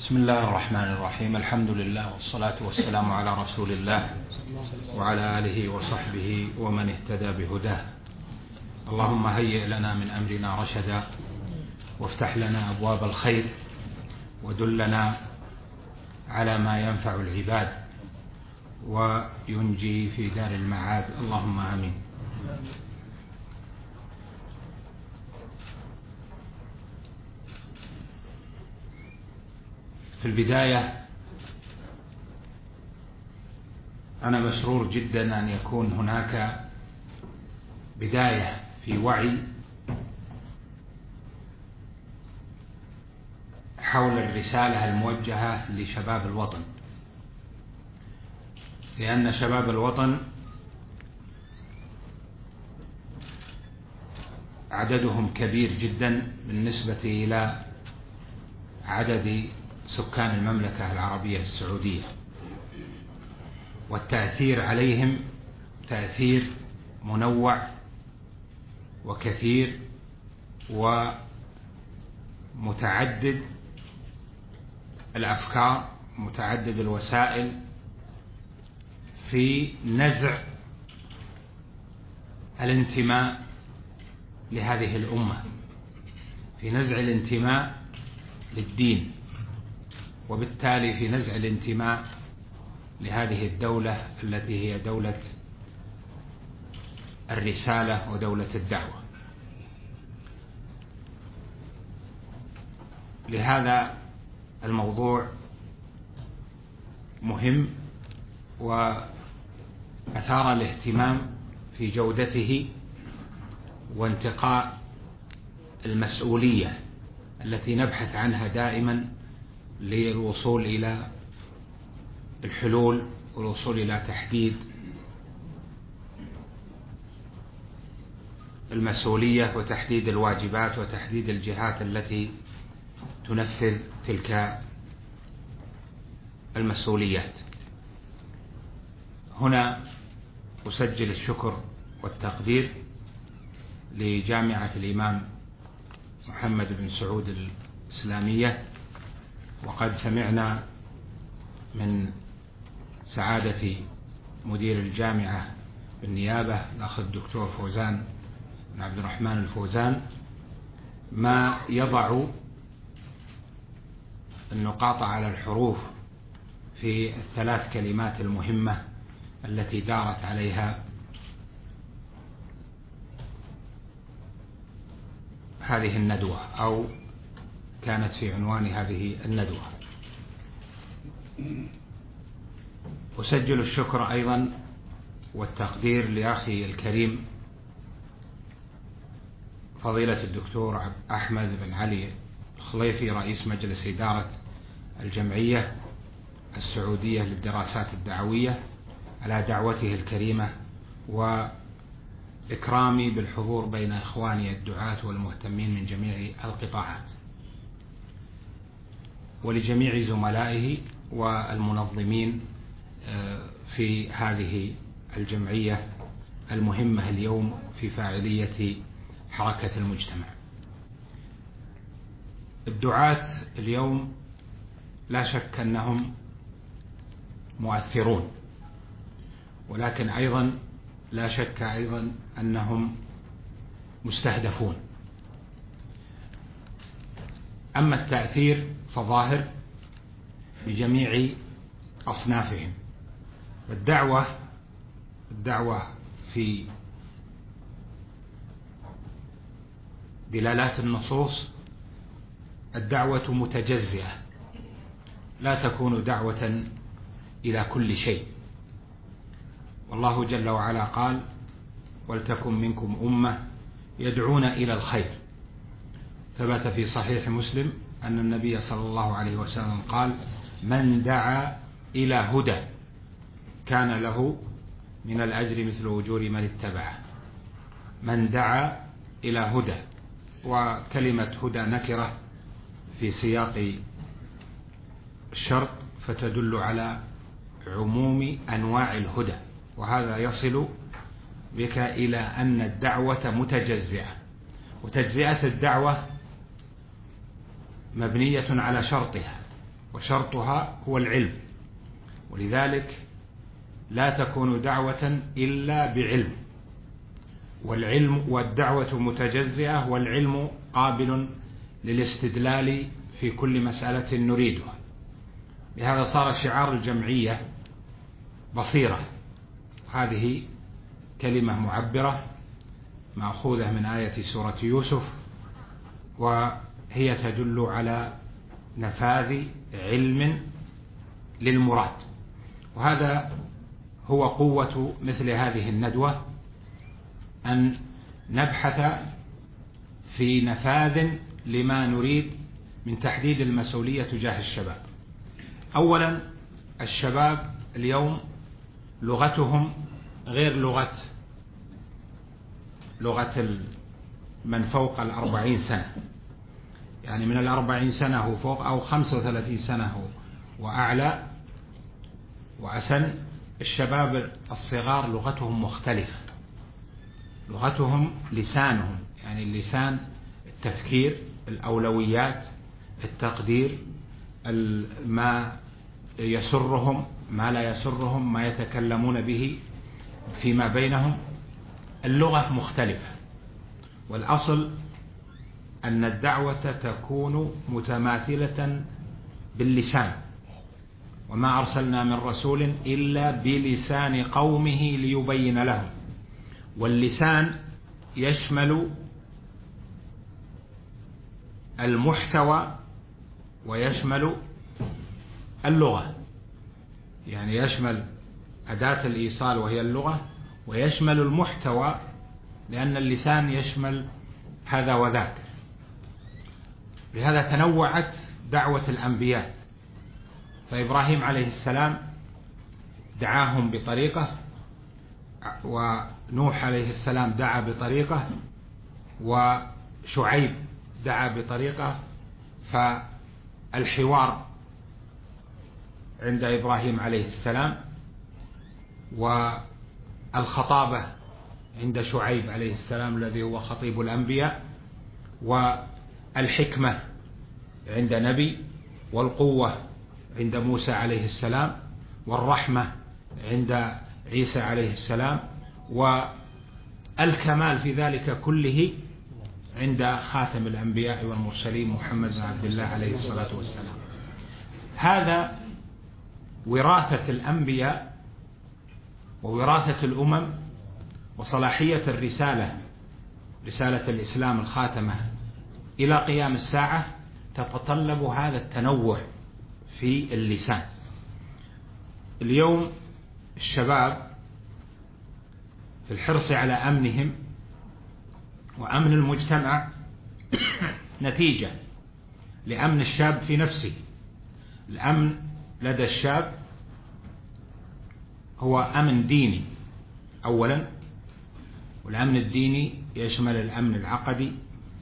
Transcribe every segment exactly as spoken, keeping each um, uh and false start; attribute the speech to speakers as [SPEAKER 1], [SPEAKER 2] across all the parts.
[SPEAKER 1] بسم الله الرحمن الرحيم. الحمد لله والصلاة والسلام على رسول الله وعلى آله وصحبه ومن اهتدى بهداه. اللهم هيئ لنا من أمرنا رشدا، وافتح لنا أبواب الخير، ودلنا على ما ينفع العباد وينجي في دار المعاد، اللهم آمين. في البداية أنا مسرور جدا أن يكون هناك بداية في وعي حول الرسالة الموجهة لشباب الوطن، لأن شباب الوطن عددهم كبير جدا بالنسبة إلى عدد سكان المملكة العربية السعودية، والتأثير عليهم تأثير منوع وكثير ومتعدد الأفكار، متعدد الوسائل في نزع الانتماء لهذه الأمة، في نزع الانتماء للدين، وبالتالي في نزع الانتماء لهذه الدولة التي هي دولة الرسالة ودولة الدعوة. لهذا الموضوع مهم وأثار الاهتمام في جودته وانتقاء المسؤولية التي نبحث عنها دائما للوصول إلى الحلول والوصول إلى تحديد المسؤولية وتحديد الواجبات وتحديد الجهات التي تنفذ تلك المسؤوليات. هنا أسجل الشكر والتقدير لجامعة الإمام محمد بن سعود الإسلامية، وقد سمعنا من سعادة مدير الجامعة بالنيابة الأخ الدكتور فوزان بن عبد الرحمن الفوزان ما يضع النقاط على الحروف في الثلاث كلمات المهمة التي دارت عليها هذه الندوة أو كانت في عنوان هذه الندوة. أسجل الشكر أيضا والتقدير لأخي الكريم فضيلة الدكتور أحمد بن علي الخليفي رئيس مجلس إدارة الجمعية السعودية للدراسات الدعوية على دعوته الكريمة وإكرامي بالحضور بين إخواني الدعاة والمهتمين من جميع القطاعات، ولجميع زملائه والمنظمين في هذه الجمعية المهمة اليوم في فاعلية حركة المجتمع. الدعاة اليوم لا شك أنهم مؤثرون، ولكن أيضا لا شك أيضا أنهم مستهدفون. أما التأثير فظاهر بجميع أصنافهم. والدعوة الدعوة في دلالات النصوص الدعوة متجزئة، لا تكون دعوة إلى كل شيء. والله جل وعلا قال: ولتكن منكم أمة يدعون إلى الخير. ثبت في صحيح مسلم أن النبي صلى الله عليه وسلم قال: من دعا إلى هدى كان له من الأجر مثل أجور من اتبعه. من دعا إلى هدى، وكلمة هدى نكرة في سياق الشرط فتدل على عموم أنواع الهدى، وهذا يصل بك إلى أن الدعوة متجزئة، وتجزئة الدعوة مبنية على شرطها، وشرطها هو العلم، ولذلك لا تكون دعوة إلا بعلم، والعلم والدعوة متجزئة، والعلم قابل للاستدلال في كل مسألة نريدها. لهذا صار شعار الجمعية بصيرة. هذه كلمة معبرة مأخوذة من آية سورة يوسف، وهي تدل على نفاذ علم للمراد. وهذا هو قوة مثل هذه الندوة، أن نبحث في نفاذ لما نريد من تحديد المسؤولية تجاه الشباب. أولا، الشباب اليوم لغتهم غير لغة لغة من فوق الأربعين سنة، يعني من الأربعين سنة وفوق، أو خمسة وثلاثين سنة وأعلى وأسن. الشباب الصغار لغتهم مختلفة، لغتهم لسانهم، يعني اللسان التفكير، الأولويات، التقدير، ما يسرهم، ما لا يسرهم، ما يتكلمون به فيما بينهم. اللغة مختلفة، والأصل أن الدعوة تكون متماثلة باللسان، وما أرسلنا من رسول إلا بلسان قومه ليبين لهم. واللسان يشمل المحتوى ويشمل اللغة، يعني يشمل أداة الإيصال وهي اللغة، ويشمل المحتوى لأن اللسان يشمل هذا وذاك. لهذا تنوعت دعوة الأنبياء، فإبراهيم عليه السلام دعاهم بطريقة، ونوح عليه السلام دعا بطريقة، وشعيب دعا بطريقة. فالحوار عند إبراهيم عليه السلام، والخطابة عند شعيب عليه السلام الذي هو خطيب الأنبياء، والحكمة عند نبي، والقوة عند موسى عليه السلام، والرحمة عند عيسى عليه السلام، والكمال في ذلك كله عند خاتم الأنبياء والمرسلين محمد بن عبد الله عليه الصلاة والسلام. هذا وراثة الأنبياء ووراثة الأمم، وصلاحية الرسالة، رسالة الإسلام الخاتمة إلى قيام الساعة، تتطلب هذا التنوع في اللسان. اليوم الشباب في الحرص على أمنهم وأمن المجتمع نتيجة لأمن الشاب في نفسه. الأمن لدى الشاب هو أمن ديني أولا، والأمن الديني يشمل الأمن العقدي،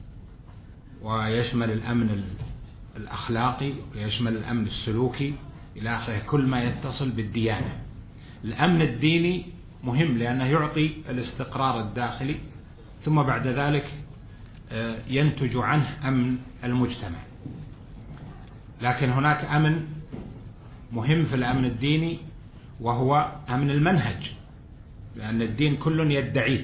[SPEAKER 1] ويشمل الأمن الأخلاقي، ويشمل الأمن السلوكي إلى آخره، كل ما يتصل بالديانة. الأمن الديني مهم لأنه يعطي الاستقرار الداخلي، ثم بعد ذلك ينتج عنه أمن المجتمع. لكن هناك أمن مهم في الأمن الديني، وهو أمن المنهج، لأن الدين كل يدعيه.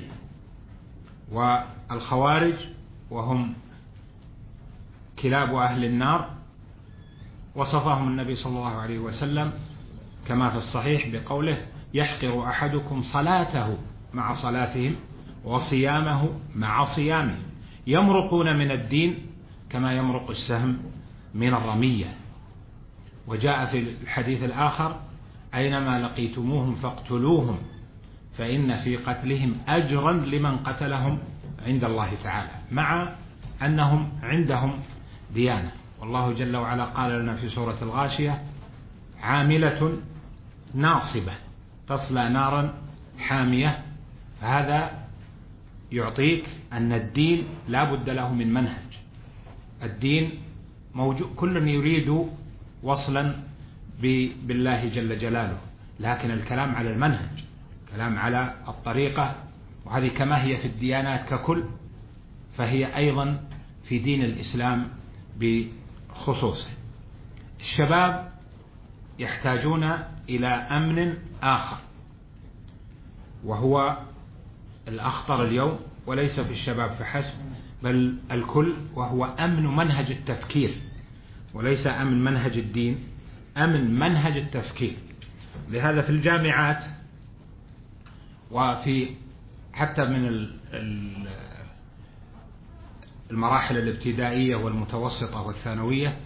[SPEAKER 1] والخوارج وهم كلاب أهل النار وصفهم النبي صلى الله عليه وسلم كما في الصحيح بقوله: يحقر أحدكم صلاته مع صلاتهم وصيامه مع صيامهم، يمرقون من الدين كما يمرق السهم من الرمية. وجاء في الحديث الآخر: أينما لقيتموهم فاقتلوهم فإن في قتلهم أجرا لمن قتلهم عند الله تعالى، مع أنهم عندهم ديانة. والله جل وعلا قال لنا في سورة الغاشية: عاملة ناصبة تصلى نارا حامية. فهذا يعطيك أن الدين لا بد له من منهج. الدين موجود، كل يريد وصلا بالله جل جلاله، لكن الكلام على المنهج، كلام على الطريقة. وهذه كما هي في الديانات ككل، فهي أيضا في دين الإسلام بخصوصه. الشباب يحتاجون إلى أمن آخر، وهو الأخطر اليوم، وليس في الشباب فحسب بل الكل، وهو أمن منهج التفكير، وليس أمن منهج الدين، أمن منهج التفكير. لهذا في الجامعات وفي حتى من المراحل الابتدائية والمتوسطة والثانوية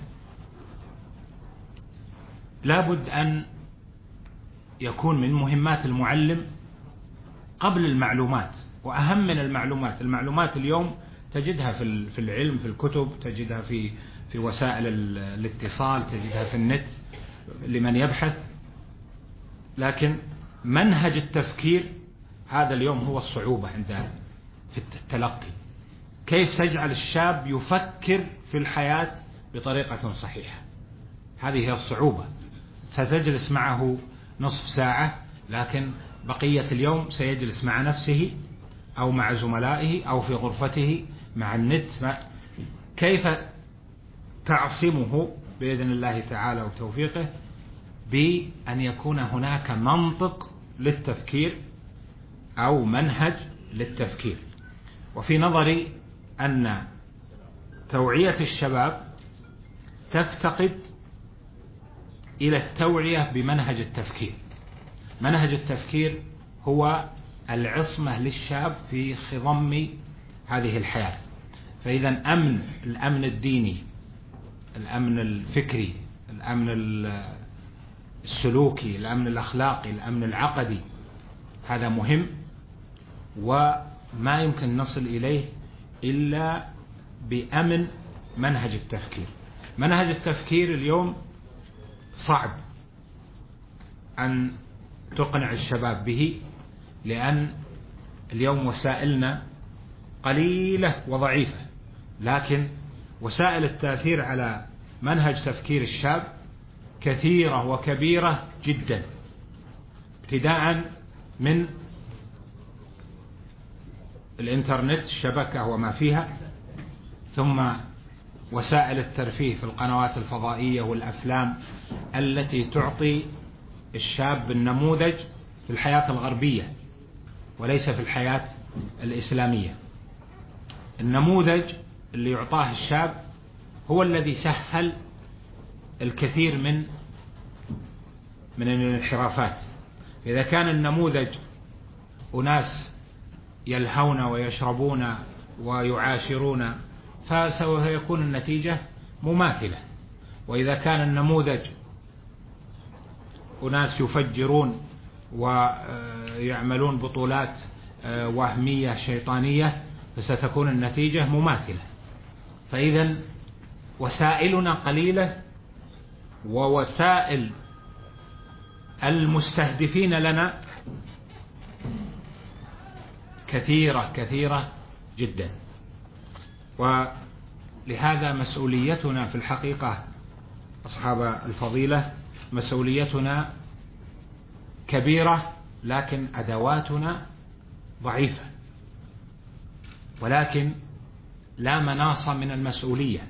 [SPEAKER 1] لابد أن يكون من مهمات المعلم قبل المعلومات وأهم من المعلومات. المعلومات اليوم تجدها في العلم، في الكتب، تجدها في في وسائل الاتصال، تجدها في النت لمن يبحث، لكن منهج التفكير هذا اليوم هو الصعوبة عند في التلقي. كيف تجعل الشاب يفكر في الحياة بطريقة صحيحة؟ هذه هي الصعوبة. ستجلس معه نصف ساعة، لكن بقية اليوم سيجلس مع نفسه أو مع زملائه أو في غرفته مع النت. كيف تعصمه بإذن الله تعالى وتوفيقه بأن يكون هناك منطق للتفكير أو منهج للتفكير؟ وفي نظري أن توعية الشباب تفتقد إلى التوعية بمنهج التفكير. منهج التفكير هو العصمة للشاب في خضم هذه الحياة. فإذا أمن الأمن الديني، الأمن الفكري، الأمن السلوكي، الأمن الأخلاقي، الأمن العقدي، هذا مهم، وما يمكن نصل إليه إلا بأمن منهج التفكير. منهج التفكير اليوم صعب أن تقنع الشباب به، لأن اليوم وسائلنا قليلة وضعيفة، لكن وسائل التأثير على منهج تفكير الشاب كثيرة وكبيرة جدا، ابتداء من الإنترنت، الشبكة وما فيها، ثم وسائل الترفيه في القنوات الفضائية والأفلام التي تعطي الشاب النموذج في الحياة الغربية وليس في الحياة الإسلامية. النموذج اللي يعطاه الشاب هو الذي سهل الكثير من من الانحرافات. إذا كان النموذج أناس يلهون ويشربون ويعاشرون فسوف يكون النتيجة مماثلة، وإذا كان النموذج أناس يفجرون ويعملون بطولات وهمية شيطانية فستكون النتيجة مماثلة. فإذا وسائلنا قليلة، ووسائل المستهدفين لنا كثيرة كثيرة جدا. ولهذا مسؤوليتنا في الحقيقة أصحاب الفضيلة، مسؤوليتنا كبيرة، لكن أدواتنا ضعيفة. ولكن لا مناص من المسؤولية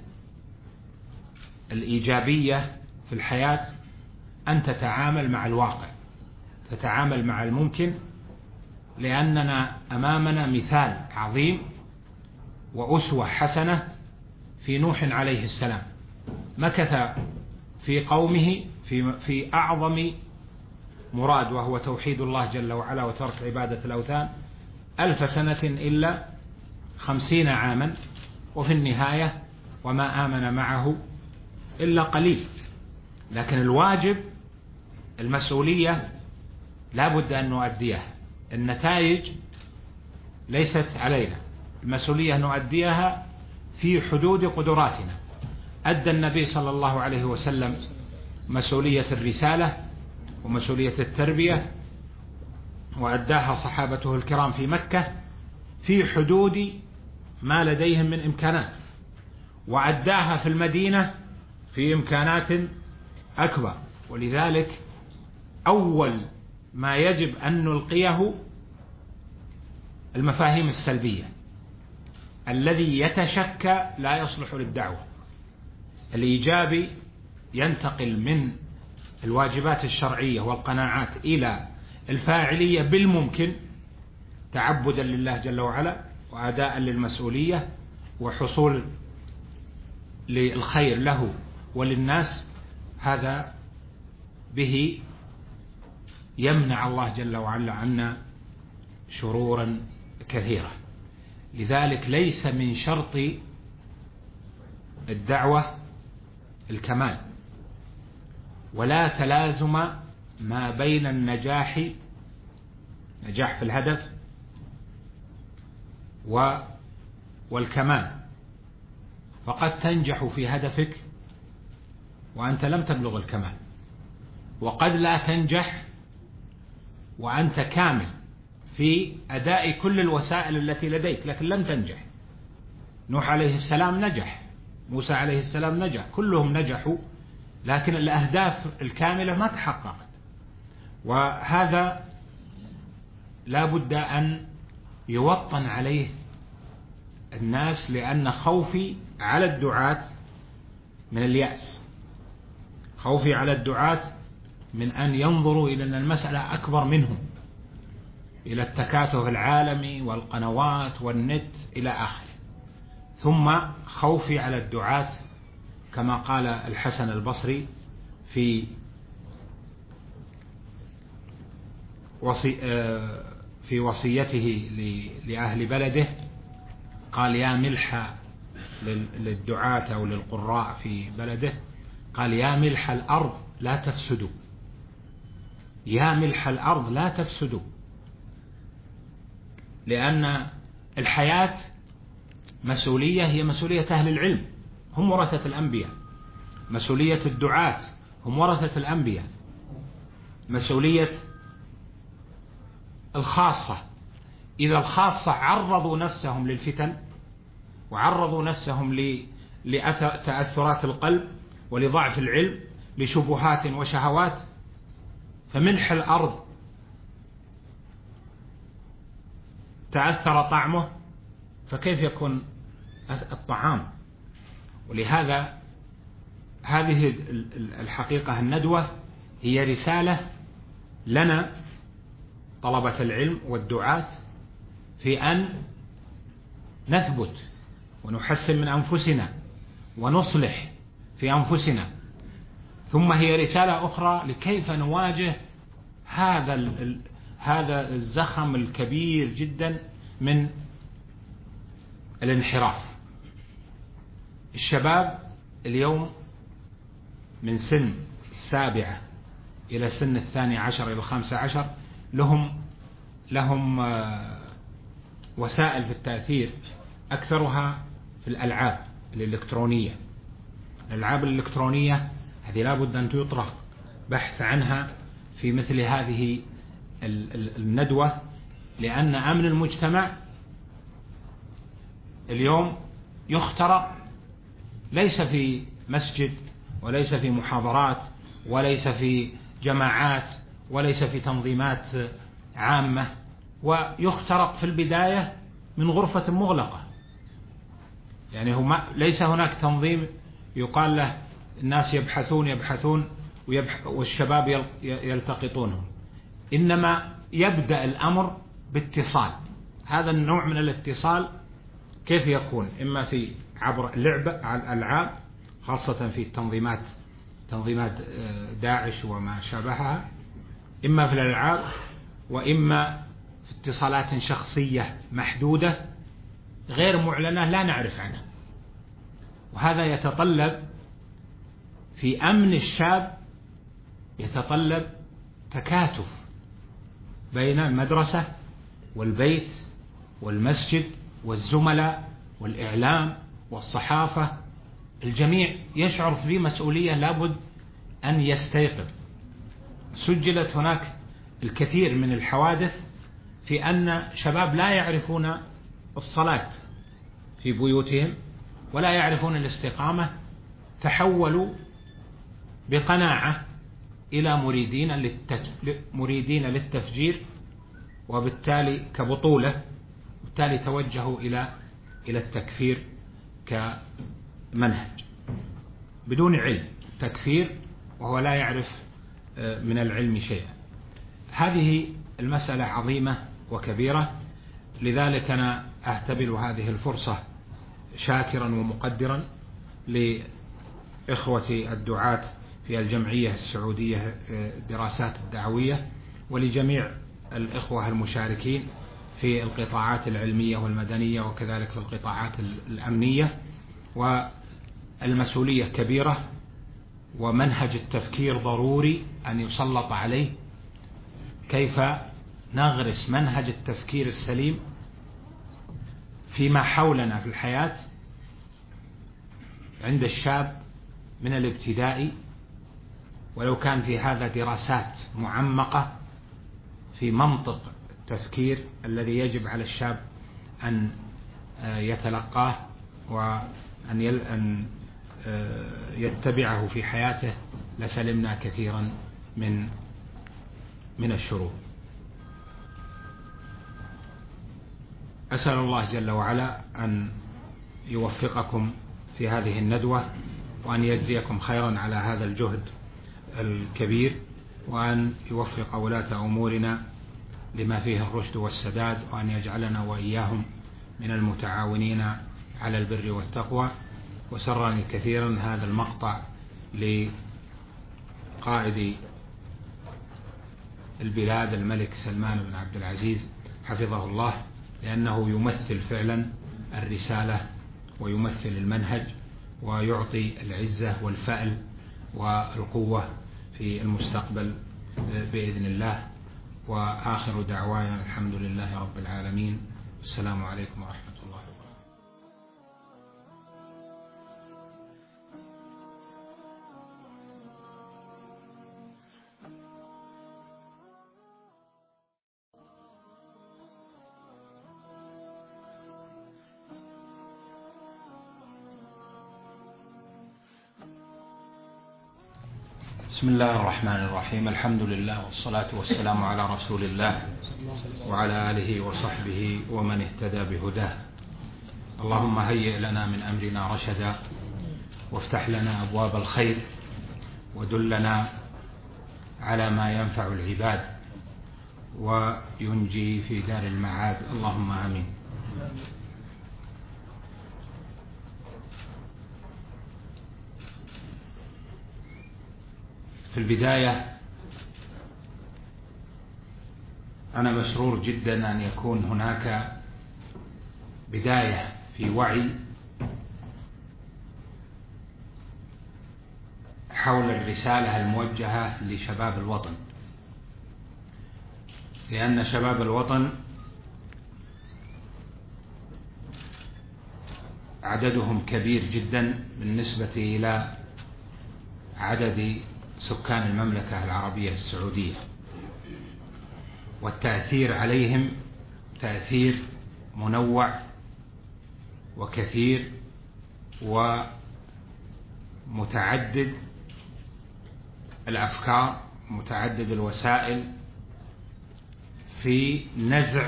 [SPEAKER 1] الإيجابية في الحياة أن تتعامل مع الواقع، تتعامل مع الممكن، لأننا أمامنا مثال عظيم وأسوة حسنة في نوح عليه السلام. مكث في قومه في, في أعظم مراد، وهو توحيد الله جل وعلا وترك عبادة الأوثان، ألف سنة إلا خمسين عاما، وفي النهاية وما آمن معه إلا قليل. لكن الواجب، المسؤولية لا بد أن نؤديها. النتائج ليست علينا، المسؤولية نؤديها في حدود قدراتنا. أدى النبي صلى الله عليه وسلم مسؤولية الرسالة ومسؤولية التربية، وأداها صحابته الكرام في مكة في حدود ما لديهم من إمكانات، وأداها في المدينة في إمكانات أكبر. ولذلك أول ما يجب أن نلقيه المفاهيم السلبية. الذي يتشكى لا يصلح للدعوة. الإيجابي ينتقل من الواجبات الشرعية والقناعات إلى الفاعلية بالممكن تعبدا لله جل وعلا وأداء للمسؤولية وحصول للخير له وللناس، هذا به يمنع الله جل وعلا عنا شرورا كثيرة. لذلك ليس من شرط الدعوة الكمال، ولا تلازم ما بين النجاح نجاح في الهدف والكمال، فقد تنجح في هدفك وأنت لم تبلغ الكمال، وقد لا تنجح وأنت كامل في أداء كل الوسائل التي لديك لكن لم تنجح. نوح عليه السلام نجح، موسى عليه السلام نجح، كلهم نجحوا، لكن الأهداف الكاملة ما تحققت. وهذا لا بد أن يوطن عليه الناس، لأن خوفي على الدعاة من اليأس، خوفي على الدعاة من أن ينظروا إلى أن المسألة أكبر منهم، إلى التكاتف العالمي والقنوات والنت إلى آخره. ثم خوفي على الدعاة كما قال الحسن البصري في وصي في وصيته لأهل بلده، قال: يا ملح للدعاة أو للقراء في بلده، قال: يا ملح الأرض لا تفسدوا، يا ملح الأرض لا تفسدوا، لأن الحياة مسؤولية، هي مسؤولية أهل العلم، هم ورثة الأنبياء. مسؤولية الدعاة، هم ورثة الأنبياء. مسؤولية الخاصة، إذا الخاصة عرضوا نفسهم للفتن وعرضوا نفسهم لتأثرات القلب ولضعف العلم لشبهات وشهوات، فملح الأرض تأثر طعمه، فكيف يكون الطعام؟ ولهذا هذه الحقيقة الندوة هي رسالة لنا طلبة العلم والدعاة في أن نثبت ونحسن من أنفسنا ونصلح في أنفسنا. ثم هي رسالة أخرى لكيف نواجه هذا هذا الزخم الكبير جدا من الانحراف. الشباب اليوم من سن السابعة إلى سن الثاني عشر إلى الخامسة عشر لهم لهم وسائل في التأثير، أكثرها في الألعاب الإلكترونية. الألعاب الإلكترونية هذه لابد أن يطرح بحث عنها في مثل هذه الندوة، لأن أمن المجتمع اليوم يخترق، ليس في مسجد وليس في محاضرات وليس في جماعات وليس في تنظيمات عامة، ويخترق في البداية من غرفة مغلقة. يعني هو ليس هناك تنظيم يقال له الناس يبحثون يبحثون والشباب يلتقطونهم، إنما يبدأ الأمر باتصال. هذا النوع من الاتصال كيف يكون؟ إما في عبر اللعبة على الألعاب، خاصة في التنظيمات تنظيمات داعش وما شابهها، إما في الألعاب، وإما في اتصالات شخصية محدودة غير معلنة لا نعرف عنها. وهذا يتطلب في أمن الشاب، يتطلب تكاتف بين المدرسة والبيت والمسجد والزملاء والإعلام والصحافة. الجميع يشعر في مسؤولية، لابد أن يستيقظ. سجلت هناك الكثير من الحوادث في أن شباب لا يعرفون الصلاة في بيوتهم ولا يعرفون الاستقامة، تحولوا بقناعة إلى مريدين للتف... مريدين للتفجير، وبالتالي كبطولة، وبالتالي توجهوا إلى إلى التكفير كمنهج بدون علم. التكفير وهو لا يعرف من العلم شيئا. هذه المسألة عظيمة وكبيرة، لذلك أنا أهتبل هذه الفرصة شاكرا ومقدرا لإخوة الدعاة في الجمعية السعودية الدراسات الدعوية، ولجميع الإخوة المشاركين في القطاعات العلمية والمدنية وكذلك في القطاعات الأمنية. والمسؤولية كبيرة، ومنهج التفكير ضروري أن يسلط عليه، كيف نغرس منهج التفكير السليم فيما حولنا في الحياة عند الشاب من الابتدائي، ولو كان في هذا دراسات معمقة في منطق التفكير الذي يجب على الشاب أن يتلقاه وأن يتبعه في حياته، لسلمنا كثيرا من من الشرور. أسأل الله جل وعلا أن يوفقكم في هذه الندوة، وأن يجزيكم خيرا على هذا الجهد الكبير، وأن يوفق ولاة أمورنا لما فيه الرشد والسداد، وأن يجعلنا وإياهم من المتعاونين على البر والتقوى. وسرني كثيرا هذا المقطع لقائد البلاد الملك سلمان بن عبد العزيز حفظه الله، لأنه يمثل فعلا الرسالة ويمثل المنهج، ويعطي العزة والفأل والقوة في المستقبل بإذن الله. وآخر دعوانا الحمد لله رب العالمين، السلام عليكم ورحمة الله وبركاته. بسم الله الرحمن الرحيم، الحمد لله والصلاة والسلام على رسول الله وعلى آله وصحبه ومن اهتدى بهداه. اللهم هيئ لنا من أمرنا رشدا، وافتح لنا أبواب الخير، ودلنا على ما ينفع العباد وينجي في دار المعاد، اللهم آمين. في البداية أنا مسرور جدا أن يكون هناك بداية في وعي حول الرسالة الموجهة لشباب الوطن، لأن شباب الوطن عددهم كبير جدا بالنسبة إلى عدد سكان المملكة العربية السعودية، والتأثير عليهم تأثير منوع وكثير ومتعدد الأفكار، متعدد الوسائل في نزع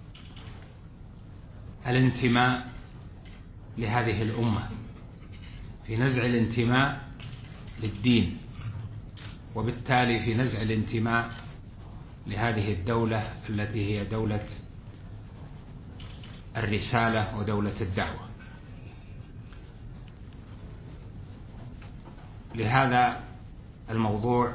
[SPEAKER 1] الانتماء لهذه الأمة، في نزع الانتماء للدين، وبالتالي في نزع الانتماء لهذه الدولة التي هي دولة الرسالة ودولة الدعوة. لهذا الموضوع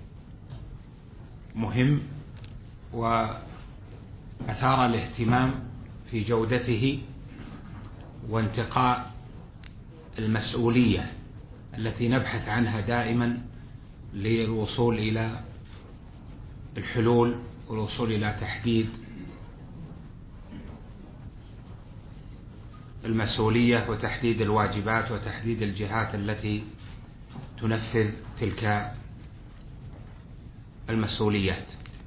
[SPEAKER 1] مهم وأثار الاهتمام في جودته وانتقاء المسؤولية التي نبحث عنها دائما للوصول إلى الحلول والوصول إلى تحديد المسؤولية وتحديد الواجبات وتحديد الجهات التي تنفذ تلك المسؤوليات.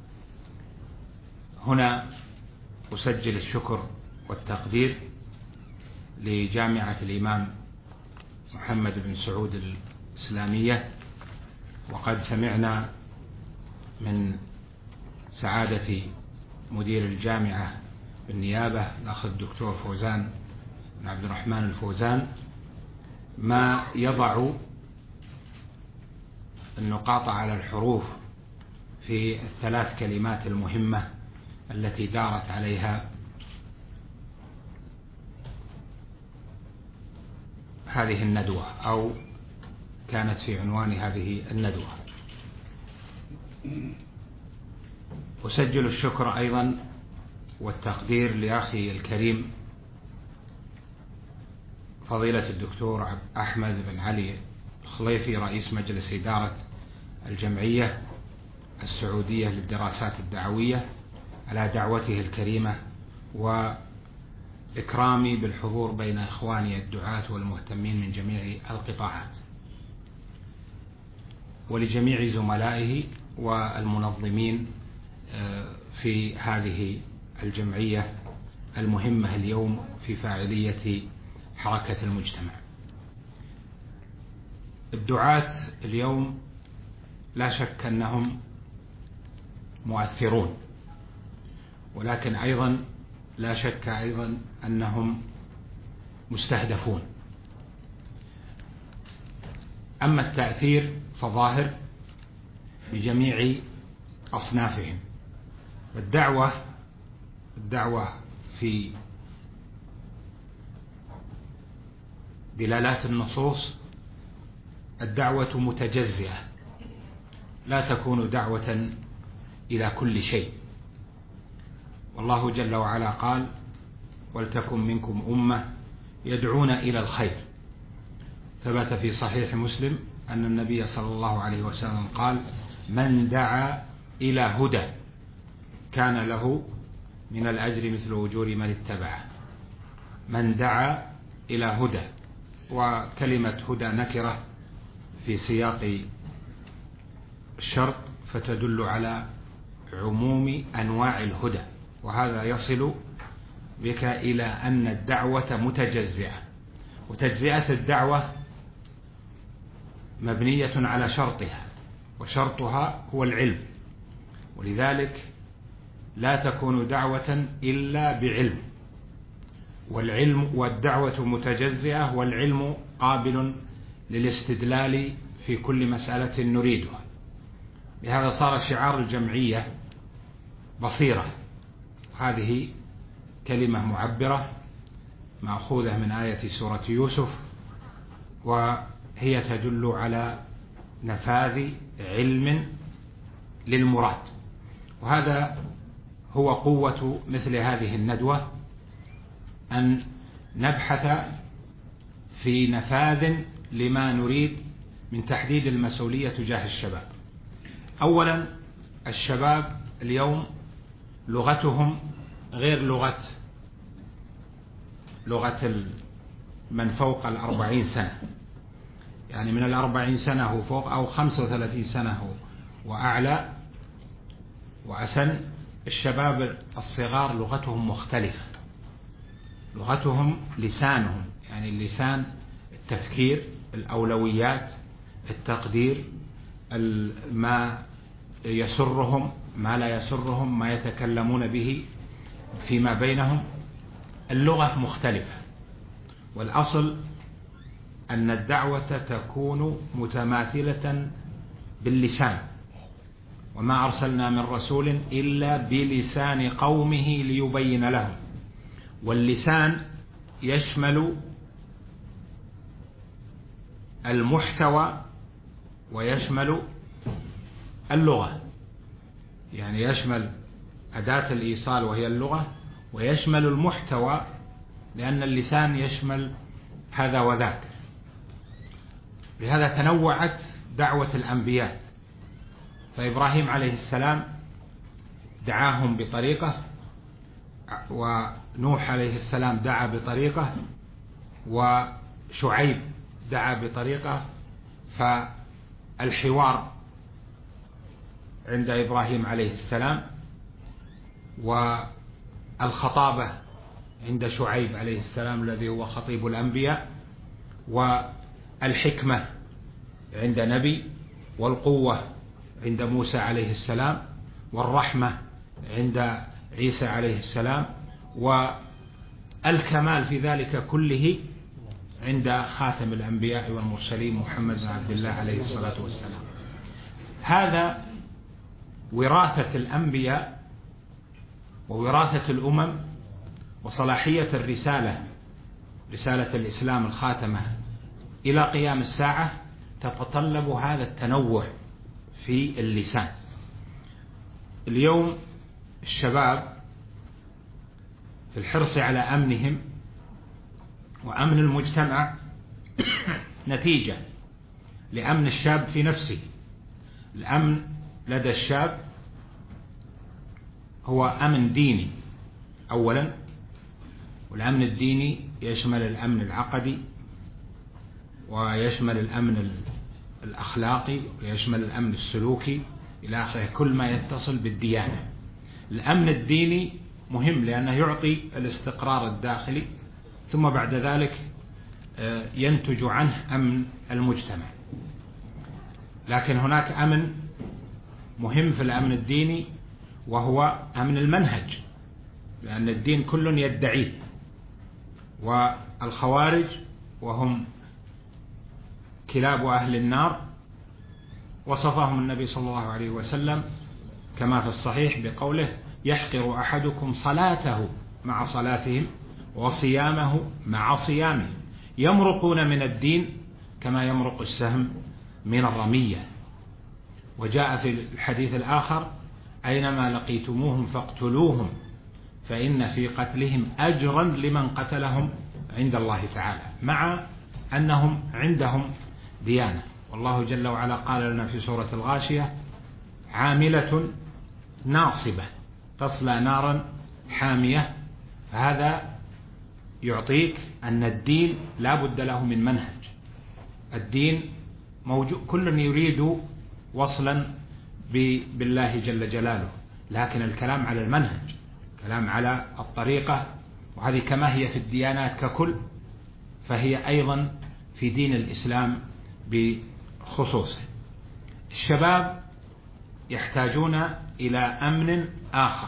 [SPEAKER 1] هنا أسجل الشكر والتقدير لجامعة الإمام محمد بن سعود الإسلامية، وقد سمعنا من سعادة مدير الجامعة بالنيابة الأخ الدكتور فوزان بن عبد الرحمن الفوزان ما يضع النقاط على الحروف في الثلاث كلمات المهمة التي دارت عليها هذه الندوة أو كانت في عنوان هذه الندوة. أسجل الشكر أيضا والتقدير لأخي الكريم فضيلة الدكتور أحمد بن علي الخليفي رئيس مجلس إدارة الجمعية السعودية للدراسات الدعوية على دعوته الكريمة وإكرامي بالحضور بين إخواني الدعاة والمهتمين من جميع القطاعات، ولجميع زملائه والمنظمين في هذه الجمعية المهمة اليوم في فاعلية حركة المجتمع. الدعاة اليوم لا شك أنهم مؤثرون، ولكن أيضا لا شك أيضا أنهم مستهدفون. أما التأثير فظاهر بجميع أصنافهم. الدعوة الدعوة في دلالات النصوص الدعوة متجزئة، لا تكون دعوة إلى كل شيء. والله جل وعلا قال: ولتكن منكم أمة يدعون إلى الخير. ثبت في صحيح مسلم أن النبي صلى الله عليه وسلم قال: من دعا إلى هدى كان له من الأجر مثل أجور من اتبعه. من دعا إلى هدى، وكلمة هدى نكرة في سياق الشرط فتدل على عموم أنواع الهدى، وهذا يصل بك إلى أن الدعوة متجزئة، وتجزئة الدعوة مبنية على شرطها، وشرطها هو العلم، ولذلك لا تكون دعوة إلا بعلم. والعلم والدعوة متجزئة، والعلم قابل للاستدلال في كل مسألة نريدها. لهذا صار شعار الجمعية بصيرة. هذه كلمة معبرة مأخوذة من آية سورة يوسف، وهي تدل على نفاذ علم للمراد. وهذا هو قوة مثل هذه الندوة، أن نبحث في نفاذ لما نريد من تحديد المسؤولية تجاه الشباب. أولا، الشباب اليوم لغتهم غير لغة لغة من فوق الأربعين سنة، يعني من الأربعين سنة وفوق، أو خمسة وثلاثين سنة وأعلى وأسن. الشباب الصغار لغتهم مختلفة، لغتهم لسانهم، يعني اللسان التفكير، الأولويات، التقدير، ما يسرهم، ما لا يسرهم، ما يتكلمون به فيما بينهم. اللغة مختلفة، والأصل أن الدعوة تكون متماثلة باللسان. وما أرسلنا من رسول إلا بلسان قومه ليبين لهم. واللسان يشمل المحتوى ويشمل اللغة، يعني يشمل أداة الإيصال وهي اللغة، ويشمل المحتوى لأن اللسان يشمل هذا وذاك. لهذا تنوعت دعوة الأنبياء، فإبراهيم عليه السلام دعاهم بطريقة، ونوح عليه السلام دعا بطريقة، وشعيب دعا بطريقة. فالحوار عند إبراهيم عليه السلام، والخطابة عند شعيب عليه السلام الذي هو خطيب الأنبياء، والحكمة عند نبي، والقوة عند موسى عليه السلام، والرحمة عند عيسى عليه السلام، والكمال في ذلك كله عند خاتم الأنبياء والمرسلين محمد بن عبد الله عليه الصلاة والسلام. هذا وراثة الأنبياء ووراثة الأمم وصلاحية الرسالة، رسالة الإسلام الخاتمة إلى قيام الساعة، تتطلب هذا التنوع في اللسان. اليوم الشباب في الحرص على أمنهم وأمن المجتمع نتيجة لأمن الشاب في نفسه. الأمن لدى الشاب هو أمن ديني أولا، والأمن الديني يشمل الأمن العقدي ويشمل الأمن الأخلاقي ويشمل الأمن السلوكي إلى آخره، كل ما يتصل بالديانة. الأمن الديني مهم لأنه يعطي الاستقرار الداخلي، ثم بعد ذلك ينتج عنه أمن المجتمع. لكن هناك أمن مهم في الأمن الديني وهو أمن المنهج، لأن الدين كل يدعيه. والخوارج وهم كلاب أهل النار وصفهم النبي صلى الله عليه وسلم كما في الصحيح بقوله: يحقر أحدكم صلاته مع صلاتهم وصيامه مع صيامهم، يمرقون من الدين كما يمرق السهم من الرمية. وجاء في الحديث الآخر: أينما لقيتموهم فاقتلوهم فإن في قتلهم أجرا لمن قتلهم عند الله تعالى، مع أنهم عندهم ديانة. والله جل وعلا قال لنا في سورة الغاشية: عاملة ناصبة تصلى نارا حامية. هذا يعطيك أن الدين لا بد له من منهج. الدين موجود، كل يريد وصلا بالله جل جلاله، لكن الكلام على المنهج، كلام على الطريقة، وهذه كما هي في الديانات ككل فهي أيضا في دين الإسلام بخصوصه. الشباب يحتاجون إلى أمن آخر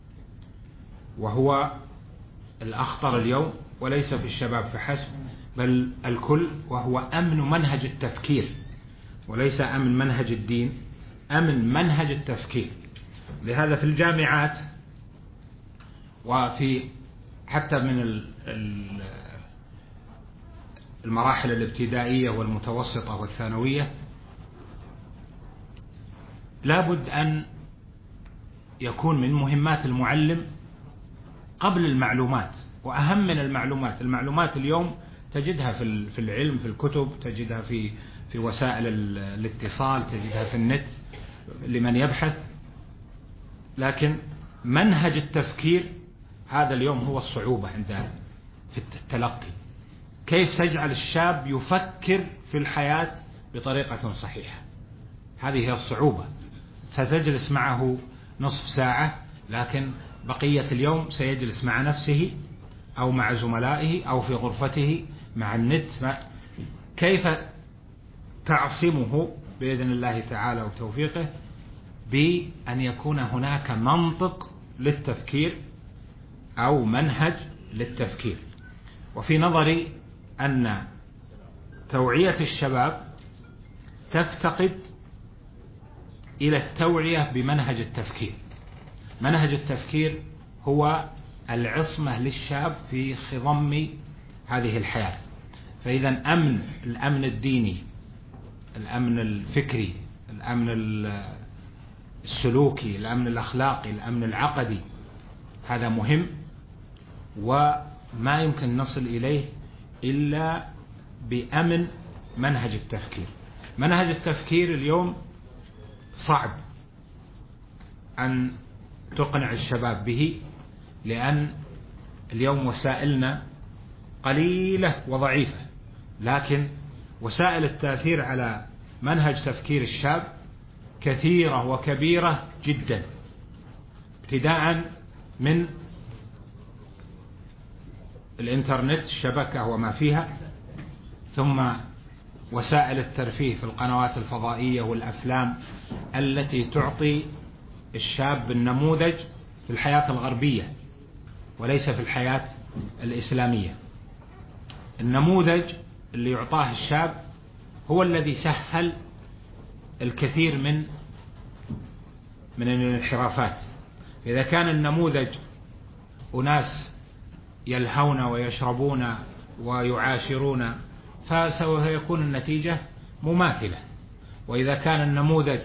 [SPEAKER 1] وهو الأخطر اليوم، وليس في الشباب فحسب بل الكل، وهو أمن منهج التفكير، وليس أمن منهج الدين، أمن منهج التفكير. لهذا في الجامعات وفي حتى من المراحل الابتدائية والمتوسطة والثانوية لابد أن يكون من مهمات المعلم قبل المعلومات وأهم من المعلومات. المعلومات اليوم تجدها في العلم، في الكتب، تجدها في في وسائل الاتصال، تجدها في النت لمن يبحث، لكن منهج التفكير هذا اليوم هو الصعوبة عند في التلقي. كيف تجعل الشاب يفكر في الحياة بطريقة صحيحة؟ هذه هي الصعوبة. ستجلس معه نصف ساعة، لكن بقية اليوم سيجلس مع نفسه أو مع زملائه أو في غرفته مع النت. كيف تعصمه بإذن الله تعالى وتوفيقه بأن يكون هناك منطق للتفكير أو منهج للتفكير؟ وفي نظري أن توعية الشباب تفتقد إلى التوعية بمنهج التفكير. منهج التفكير هو العصمة للشاب في خضم هذه الحياة. فإذا أمن الأمن الديني، الأمن الفكري، الأمن السلوكي، الأمن الأخلاقي، الأمن العقدي، هذا مهم، وما يمكن نصل إليه إلا بأمن منهج التفكير. منهج التفكير اليوم صعب أن تقنع الشباب به، لأن اليوم وسائلنا قليلة وضعيفة، لكن وسائل التأثير على منهج تفكير الشاب كثيرة وكبيرة جدا، ابتداء من الإنترنت، الشبكة وما فيها، ثم وسائل الترفيه في القنوات الفضائية والأفلام التي تعطي الشاب النموذج في الحياة الغربية وليس في الحياة الإسلامية. النموذج اللي يعطاه الشاب هو الذي سهل الكثير من من الانحرافات. إذا كان النموذج أناس يلهون ويشربون ويعاشرون فسوف يكون النتيجة مماثلة، وإذا كان النموذج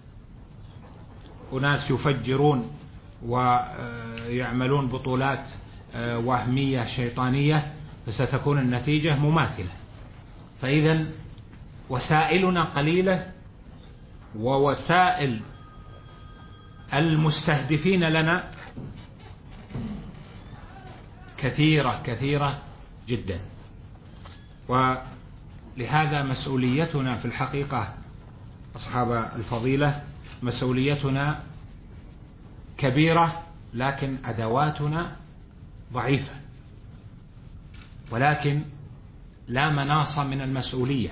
[SPEAKER 1] أناس يفجرون ويعملون بطولات وهمية شيطانية فستكون النتيجة مماثلة. فإذا وسائلنا قليلة ووسائل المستهدفين لنا كثيرة كثيرة جدا، ولهذا مسؤوليتنا في الحقيقة أصحاب الفضيلة مسؤوليتنا كبيرة، لكن أدواتنا ضعيفة. ولكن لا مناص من المسؤولية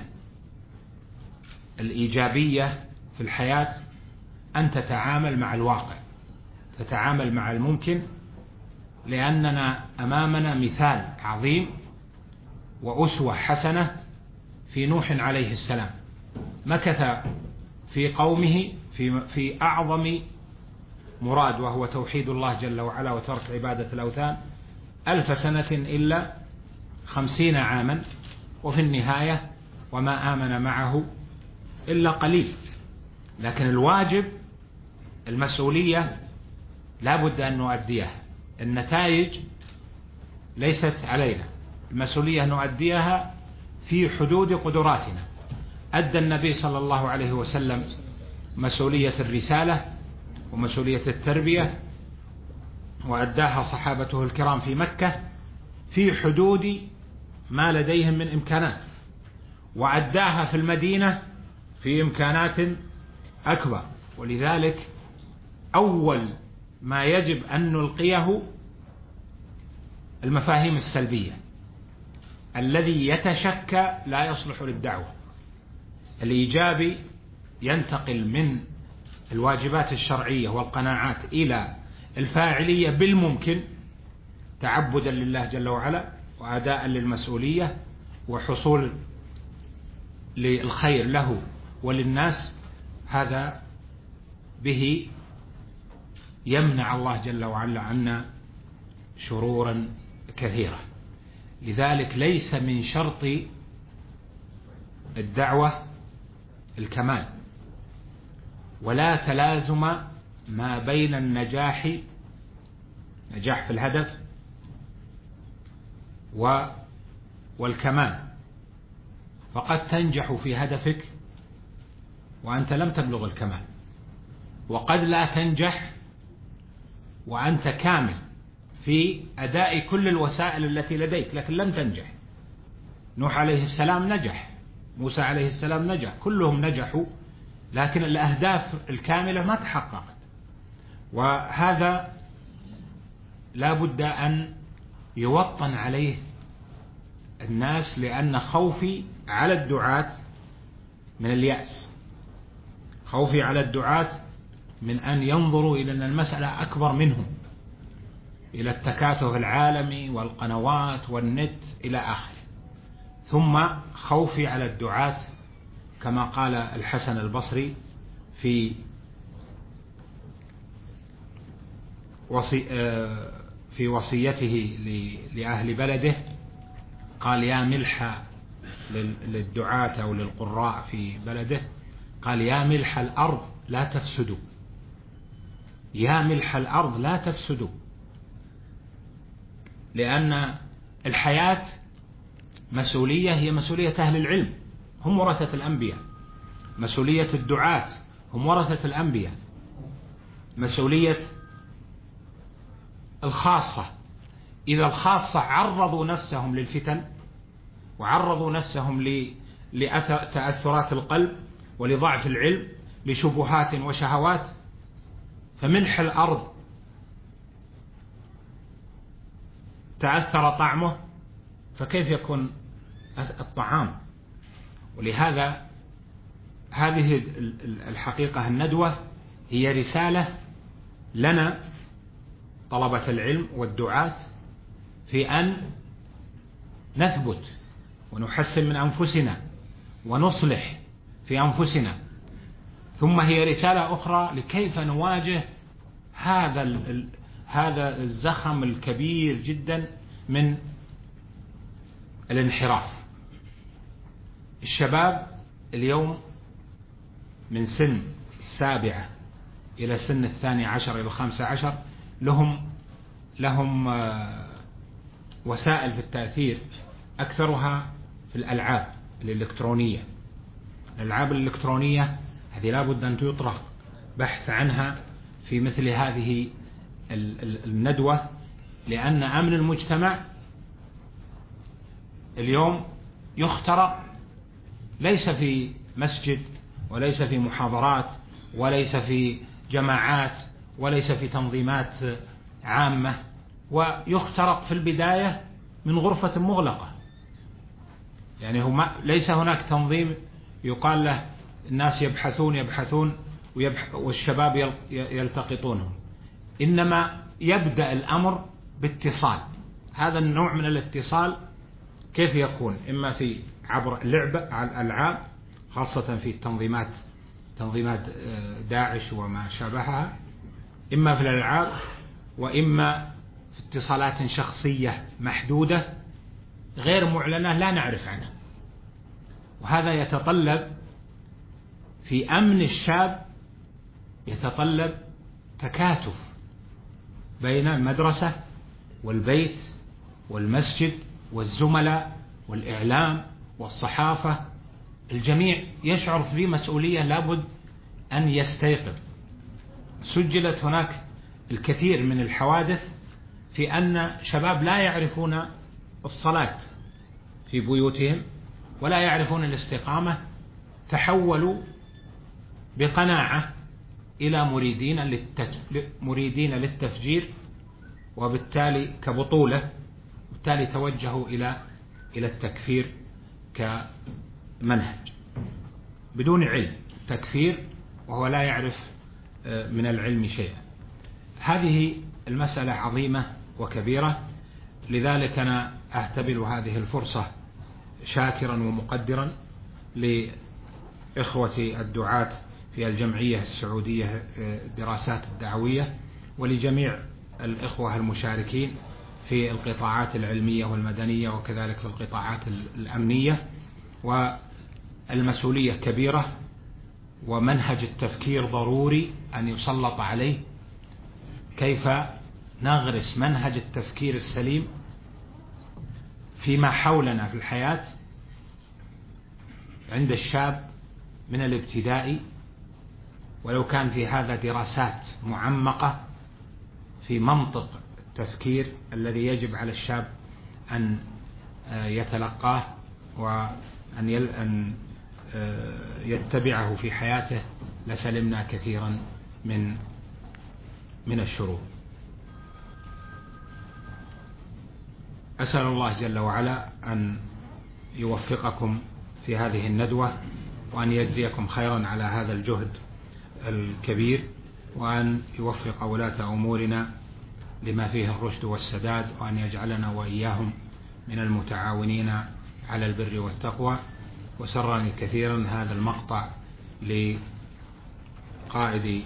[SPEAKER 1] الإيجابية في الحياة أن تتعامل مع الواقع، تتعامل مع الممكن، لأننا أمامنا مثال عظيم وأسوة حسنة في نوح عليه السلام، مكث في قومه في, في أعظم مراد وهو توحيد الله جل وعلا وترك عبادة الأوثان ألف سنة إلا خمسين عاما، وفي النهاية وما آمن معه إلا قليل. لكن الواجب المسؤولية لا بد أن نؤديها، النتائج ليست علينا، المسؤولية نؤديها في حدود قدراتنا. أدى النبي صلى الله عليه وسلم مسؤولية الرسالة ومسؤولية التربية، وأداها صحابته الكرام في مكة في حدود ما لديهم من إمكانات، وأداها في المدينة في إمكانات أكبر. ولذلك أول ما يجب أن نلقيه المفاهيم السلبية. الذي يتشكى لا يصلح للدعوة. الإيجابي ينتقل من الواجبات الشرعية والقناعات إلى الفاعلية بالممكن، تعبدا لله جل وعلا وأداء للمسؤولية وحصول للخير له وللناس. هذا به يمنع الله جل وعلا عنا شرورا كثيرة. لذلك ليس من شرط الدعوة الكمال، ولا تلازم ما بين النجاح نجاح في الهدف والكمال. فقد تنجح في هدفك وأنت لم تبلغ الكمال، وقد لا تنجح وأنت كامل في أداء كل الوسائل التي لديك لكن لم تنجح. نوح عليه السلام نجح، موسى عليه السلام نجح، كلهم نجحوا، لكن الأهداف الكاملة ما تحققت. وهذا لا بد أن يوطن عليه الناس، لأن خوفي على الدعاة من اليأس، خوفي على الدعاة من أن ينظروا إلى أن المسألة أكبر منهم، إلى التكاتف العالمي والقنوات والنت إلى آخره. ثم خوفي على الدعاة كما قال الحسن البصري في وصي في وصيته لأهل بلده، قال يا ملح للدعاة أو للقراء في بلده، قال يا ملح الأرض لا تفسدوا، يا ملح الأرض لا تفسدوا. لأن الحياة مسؤولية، هي مسؤولية أهل العلم، هم ورثة الأنبياء. مسؤولية الدعاة هم ورثة الأنبياء. مسؤولية الخاصة، إذا الخاصة عرضوا نفسهم للفتن وعرضوا نفسهم لتأثرات القلب ولضعف العلم لشبهات وشهوات، فملح الأرض تأثر طعمه، فكيف يكون الطعام؟ ولهذا هذه الحقيقة الندوة هي رسالة لنا طلبة العلم والدعاة في أن نثبت ونحسن من أنفسنا ونصلح في أنفسنا. ثم هي رسالة أخرى لكيف نواجه هذا هذا الزخم الكبير جدا من الانحراف. الشباب اليوم من سن السابعة إلى سن الثاني عشر إلى الخامسة عشر لهم لهم وسائل في التأثير، أكثرها في الألعاب الإلكترونية. الألعاب الإلكترونية هذه لابد أن يطرح بحث عنها في مثل هذه الندوة، لأن أمن المجتمع اليوم يخترق ليس في مسجد وليس في محاضرات وليس في جماعات وليس في تنظيمات عامة، ويخترق في البداية من غرفة مغلقة. يعني هو ليس هناك تنظيم يقال له الناس يبحثون يبحثون والشباب يلتقطونهم، إنما يبدأ الأمر باتصال. هذا النوع من الاتصال كيف يكون؟ إما في عبر اللعبة على الألعاب، خاصة في التنظيمات تنظيمات داعش وما شابهها، إما في الألعاب وإما في اتصالات شخصية محدودة غير معلنة لا نعرف عنها. وهذا يتطلب في أمن الشاب، يتطلب تكاتف بين المدرسة والبيت والمسجد والزملاء والإعلام والصحافة. الجميع يشعر في مسؤولية، لابد أن يستيقظ. سجلت هناك الكثير من الحوادث في أن شباب لا يعرفون الصلاة في بيوتهم ولا يعرفون الاستقامة، تحولوا بقناعة إلى مريدين للتف... مريدين للتفجير، وبالتالي كبطولة، وبالتالي توجهوا إلى إلى التكفير كمنهج بدون علم، تكفير وهو لا يعرف من العلم شيئا. هذه المسألة عظيمة وكبيرة، لذلك أنا أعتبر هذه الفرصة شاكرا ومقدرا لإخوتي الدعاة في الجمعية السعودية الدراسات الدعوية، ولجميع الإخوة المشاركين في القطاعات العلمية والمدنية وكذلك في القطاعات الأمنية. والمسؤولية كبيرة، ومنهج التفكير ضروري أن يسلط عليه. كيف نغرس منهج التفكير السليم فيما حولنا في الحياة عند الشاب من الابتدائي، ولو كان في هذا دراسات معمقة في منطق التفكير الذي يجب على الشاب أن يتلقاه وأن يتبعه في حياته، لسلمنا كثيرا من من الشرور. أسأل الله جل وعلا أن يوفقكم في هذه الندوة، وأن يجزيكم خيرا على هذا الجهد الكبير، وأن يوفق ولاة أمورنا لما فيه الرشد والسداد، وأن يجعلنا وإياهم من المتعاونين على البر والتقوى. وسرني كثيرا هذا المقطع لقائد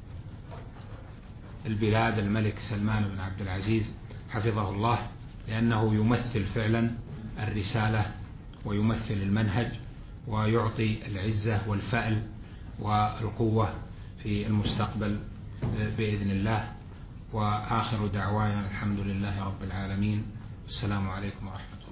[SPEAKER 1] البلاد الملك سلمان بن عبد العزيز حفظه الله، لأنه يمثل فعلا الرسالة ويمثل المنهج، ويعطي العزة والفأل والقوة في المستقبل بإذن الله. وآخر دعوانا الحمد لله رب العالمين، والسلام عليكم ورحمة الله.